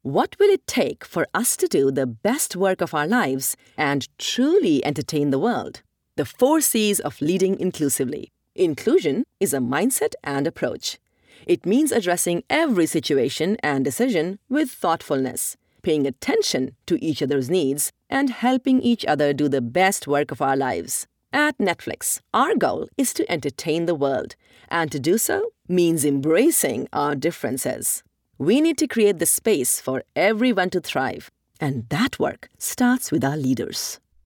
What will it take for us to do the best work of our lives and truly entertain the world? The 4 C's of leading inclusively. Inclusion is a mindset and approach. It means addressing every situation and decision with thoughtfulness, paying attention to each other's needs, and helping each other do the best work of our lives. At Netflix, our goal is to entertain the world, and to do so means embracing our differences. We need to create the space for everyone to thrive, and that work starts with our leaders.